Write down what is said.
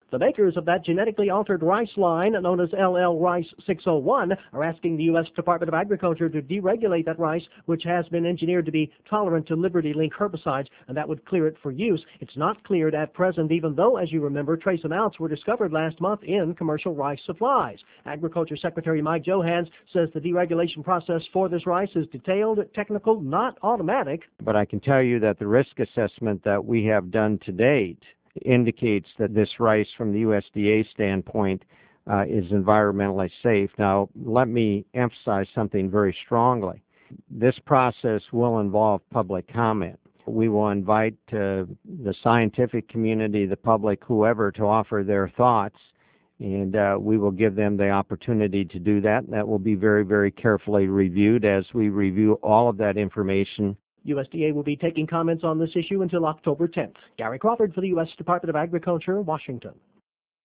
The makers of that genetically altered rice line, known as LL Rice 601, are asking the U.S. Department of Agriculture to deregulate that rice, which has been engineered to be tolerant to Liberty Link herbicides, and that would clear it for use. It's not cleared at present, even though, as you remember, trace amounts were discovered last month in commercial rice supplies. Agriculture Secretary Mike Johanns says the deregulation process for this rice is detailed, technical, not automatic. But I can tell you that the risk assessment that we have done to date indicates that this rice from the USDA standpoint is environmentally safe. Now, let me emphasize something very strongly. This process will involve public comment. We will invite the scientific community, the public, whoever, to offer their thoughts, and we will give them the opportunity to do that. And that will be very, very carefully reviewed as we review all of that information. USDA will be taking comments on this issue until October 10th. Gary Crawford for the U.S. Department of Agriculture, Washington.